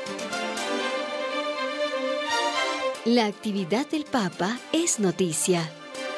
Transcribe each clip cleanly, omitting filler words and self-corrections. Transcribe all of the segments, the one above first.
La actividad del Papa es noticia.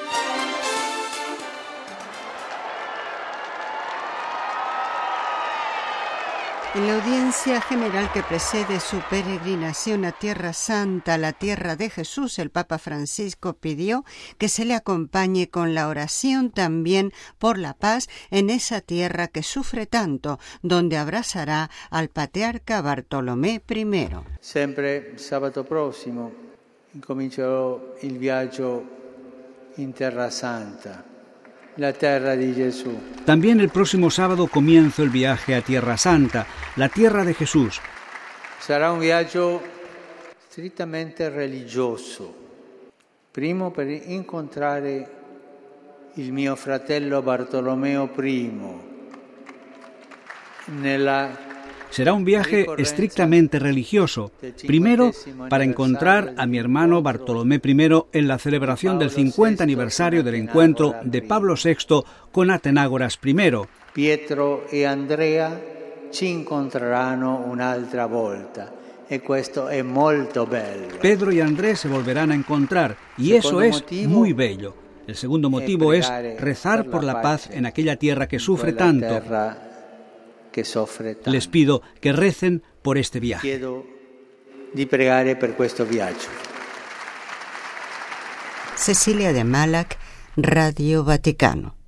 En la audiencia general que precede su peregrinación a Tierra Santa, la tierra de Jesús, el Papa Francisco pidió que se le acompañe con la oración también por la paz en esa tierra que sufre tanto, donde abrazará al patriarca Bartolomé I. Sempre sabato prossimo incomincerò il viaggio in Terra Santa, la tierra de Jesús. También el próximo sábado comienzo el viaje a Tierra Santa, la tierra de Jesús. Sarà un viaggio strettamente religioso. Primo per incontrare il mio fratello Bartolomeo I. Será un viaje estrictamente religioso. Primero, para encontrar a mi hermano Bartolomé I en la celebración del 50 aniversario del encuentro de Pablo VI con Atenágoras I. Pietro e Andrea ci incontreranno un'altra volta. E questo è molto bello. Pedro y Andrés se volverán a encontrar y eso es muy bello. El segundo motivo es rezar por la paz en aquella tierra que sufre tanto. Les pido que recen por este viaje. Chiedo di pregare per questo viaggio. Cecilia de Malac, Radio Vaticano.